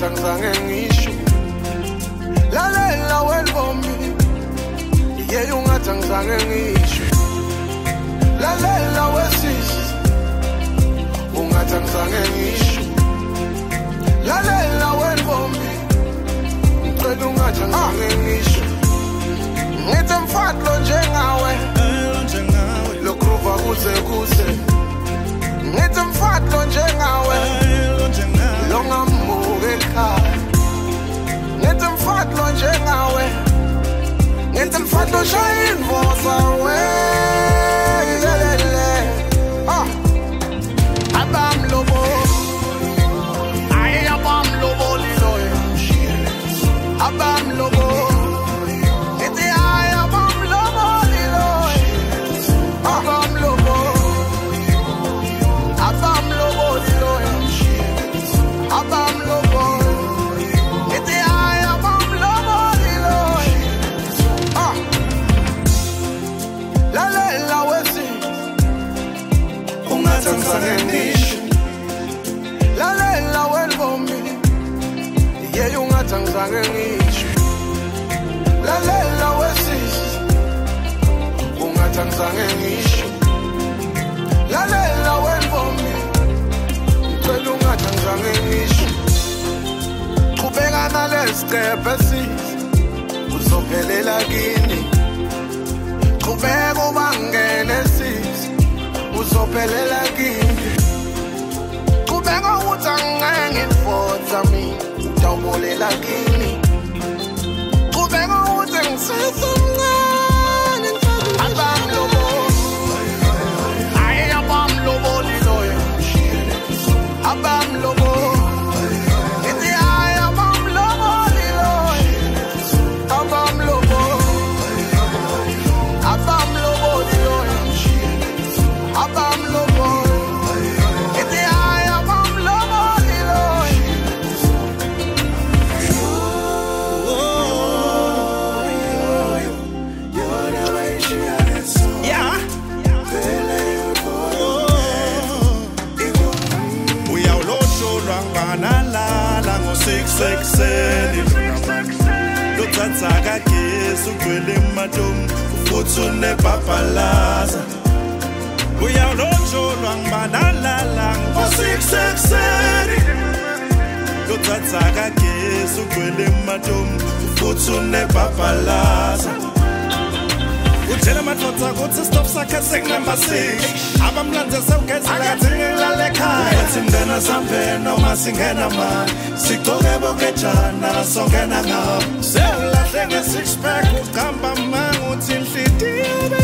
ungathi angizange ngisho lalela wentombi yeah ungathi angizange ngisho lalela wesisi ungathi angizange ngisho lalela wentombi ngicela ungathi angizange ngisho ngithi mfadlo njengawe lokruva kuze kuze ngithi mfadlo njengawe longamuke ekhaya ngithi mfadlo njengawe ngithi mfadlo shaya invoza we abamlobo ay abamlobo liloye abamlobo ngithi ay abamlobo liloye abamlobo abamlobo liloye abamlobo ngithi ay abamlobo liloye lalela wesi ungathi angizange ngisho lalela wentombi yeah ungathi angizange ngisho lalela wesisi ungathi angizange ngisho lalela wentombi ngicela ungathi angizange ngisho qhubeka nalesiqephe sisi uzophelela kini qhubeka ubangene sisi uzophelela kini qhubeka uthi angeke ngifotha mina utawubolela kini qhubeka uthi ngisesemncane abamlobo ay abamlobo liloye abamlobo ngithi ay abamlobo liloye abamlobo abamlobo liloye abamlobo ngithi ay abamlobo liloye Yeah. Uyawulosholwa nganalala ngo-6 lothatha kagesi ugcwele emadomu futhi unebhabhalaza uyawulosholwa nganalala ngo-6 lothatha kagesi ugcwele emadomu futhi unebhabhalaza utshela madoda ukuthi stop sakhe sekunumber 6 abamlande sewugezela kathi ngilale ekhaya uthi mngena sambe noma singena mani sigcoke bokejana songena ngabo sewulahle nge-6 pack ugamba mangu uthi inhliziyo